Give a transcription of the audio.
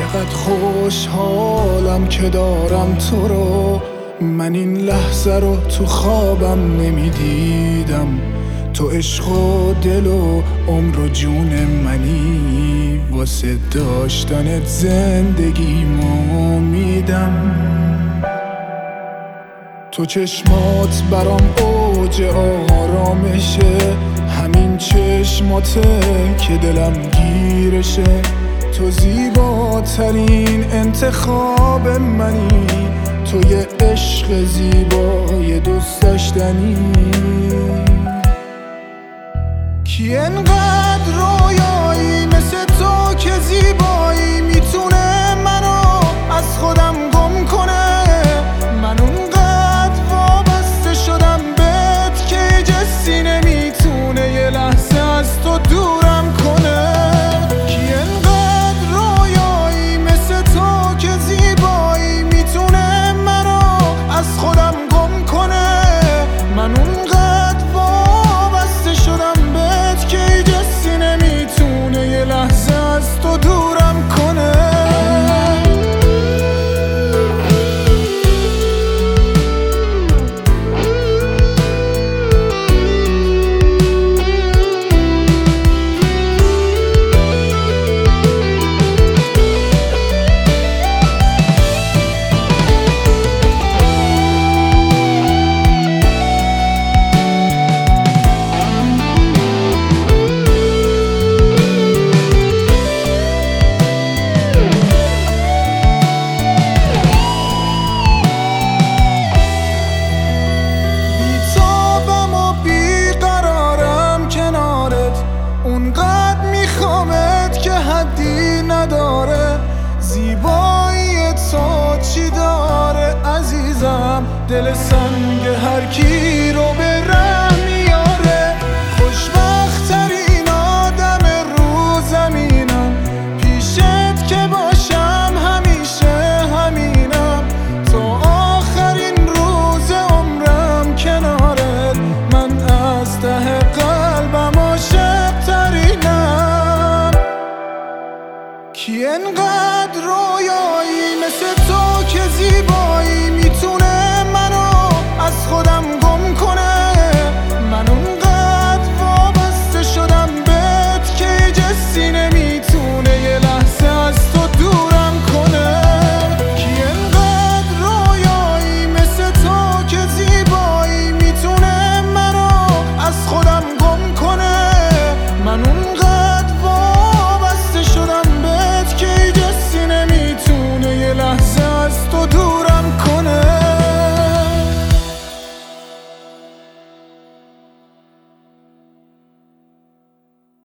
چقدر خوشحالم که دارم تو رو. من این لحظه رو تو خوابم نمیدیدم. تو عشق و دل و عمر و جون منی، واسه داشتنت زندگیمو میدم. تو چشمات برام اوج آرامشه، همین چشماته که دلم گیرشه. تو زیباترین انتخاب منی، تو یه عشق زیبای دوست داشتنی. کی انقدر رویایی مثل تو که زیبایی میتونه منو از خودم گم کنه؟ من اونقدر وابسته شدم بهت که جسی نمیتونه یه لحظه از تو دورم کنه. کی انقدر رویایی مثل تو که زیبایی میتونه منو از خودم گم کنه؟ من اونقدر وابسته شدم بهت که جسی نمیتونه یه لحظه از تو دورم کنه. اونقدر میخوامت که حدی نداره. زیبایی تو چی داره عزیزم؟ دل سنگ هر کی رو به ره میاره. خوشبخت‌ترین آدم رو زمینم، پیشت که باشم همیشه همینم. تا آخرین روز عمرم کنارت، من از ته قلبم عاشق ترینم. کی انقدر